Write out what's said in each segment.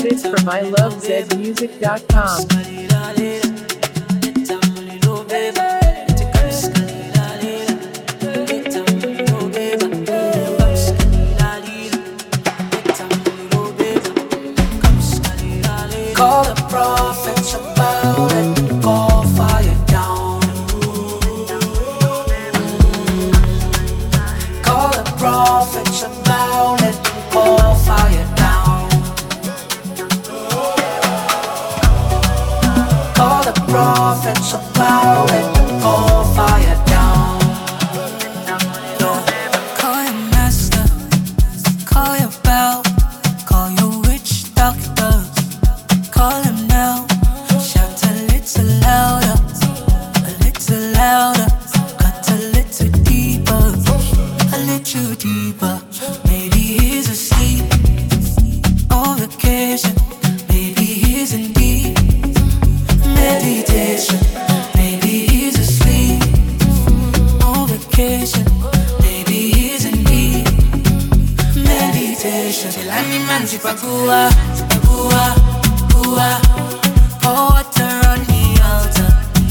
Downloaded from ilovezmusic.com. Call the prophets about it, call fire down. Call the prophets about it, call fire down. Call the prophets about it, call fire down. Call your master, call your bell, call your witch doctors. Call him now, shout a little louder, cut a little deeper. Maybe he's asleep on vacation, maybe he's in deep meditation. Maybe he's asleep on vacation, maybe he's in deep meditation. Till animals ipagua. Pour water on the altar.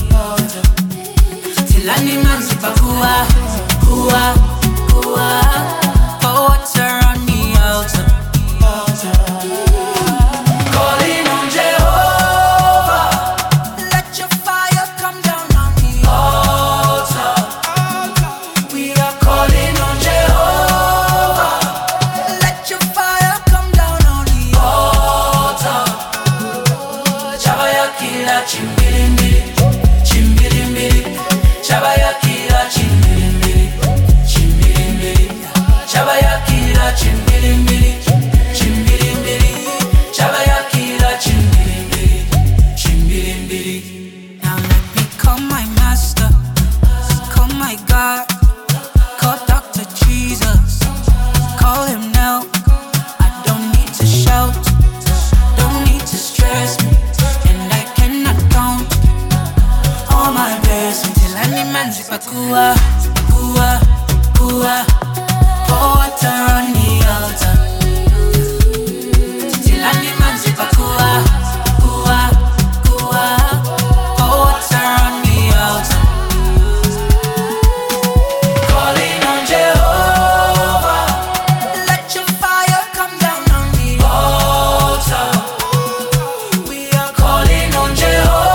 Till animals ipagua. Pour water on the altar. Calling on Jehovah. Let your fire come down on the altar. We are calling on Jehovah. Let your fire come down on the altar. Chabayakila chimbilimbili, chimbilimbili. Chabayakila chimbilimbili, chimbilimbili. Chabayakila chimbilimbili, chimbilimbili. Chabayakila chimbilimbili, chimbilimbili. Now let me call my master, call my God, call Dr. Jesus, call him now. I don't need to shout, don't need to stress me. All my blessings till any man's ipakua, pour water on the altar. Till any man's ipakua, pour water on the altar. Calling on Jehovah, let your fire come down on the altar. We are calling on Jehovah.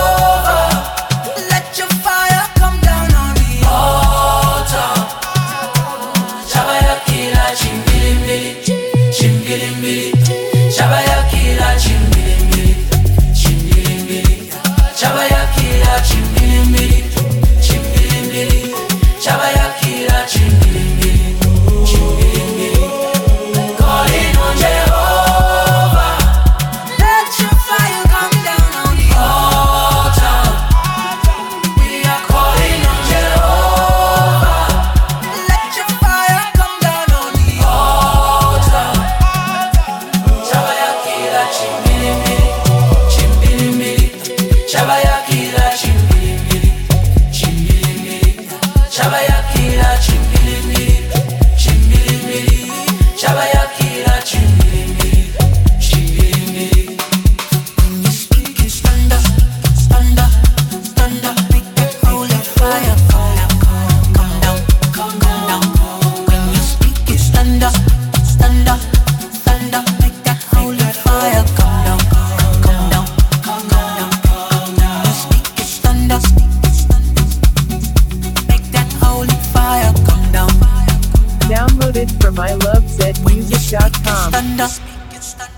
Chabayakila chimbilimbili, chimbilimbili. Chabayakila chimbilimbili, chimbilimbili. Chabayakila chimbilimbili, chimbilimbili. Calling on Jehovah. Let your fire come down on the altar. We are calling on Jehovah. Let your fire come down on the altar. Chabayakila chimbilimbili, chimbilimbili. Chabayakila chimbilimbili, chimbilimbili. Chabayakila chimbilimbili, chimbilimbili. Chabayakila chimbilimbili, chimbilimbili. When you speak it's thunder, thunder, thunder. Make that holy fire come down, come down. When you speak it's thunder, thunder, thunder. Make that holy fire come down, come down, come down. When you speak it's thunder, make that holy fire come down. Downloaded from ilovezmusic.com. Thunder.